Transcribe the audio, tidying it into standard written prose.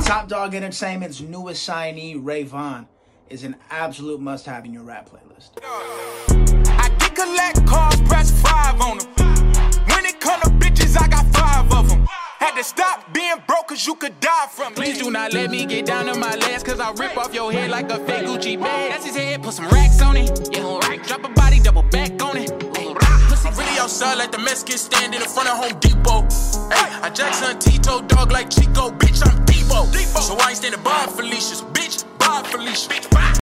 Top Dog Entertainment's newest signee, Ray Vaughn, is an absolute must-have in your rap playlist. I can collect cars, press 5 on them. When it come to bitches, I got 5 of them. Had to stop being broke cause you could die from it. Please do not let me get down to my last, cause I'll rip off your head like a fake Gucci bag. That's his head, put some racks on it. Yeah, right. Drop a body, double back on it. I'm really outside like the Mexicans standing in front of Home Depot. Hey, I Jackson Tito, dog like Chico, bitch, I'm Debo. So I ain't standing by Felicia's, bitch, bye Felicia.